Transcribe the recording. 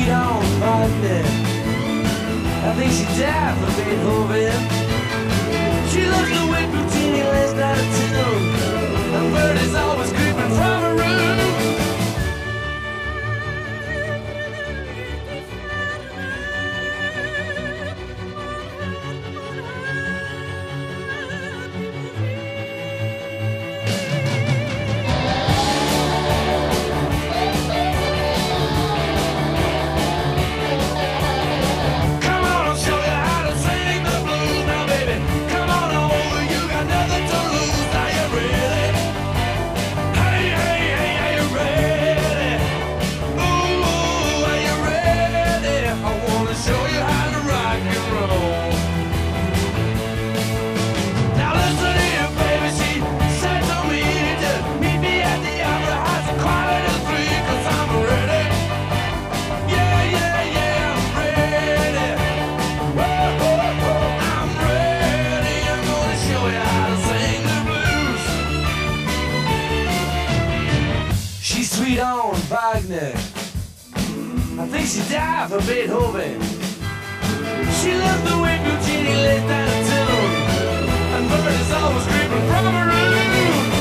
sweet on Wagner. I think she died for Beethoven. She loves the way Puccini last out of tune. A bird is always creeping from her room. Sweet on Wagner. I think she died for Beethoven. She loves the way Puccini lays down a tune. And bird is always creeping from her room.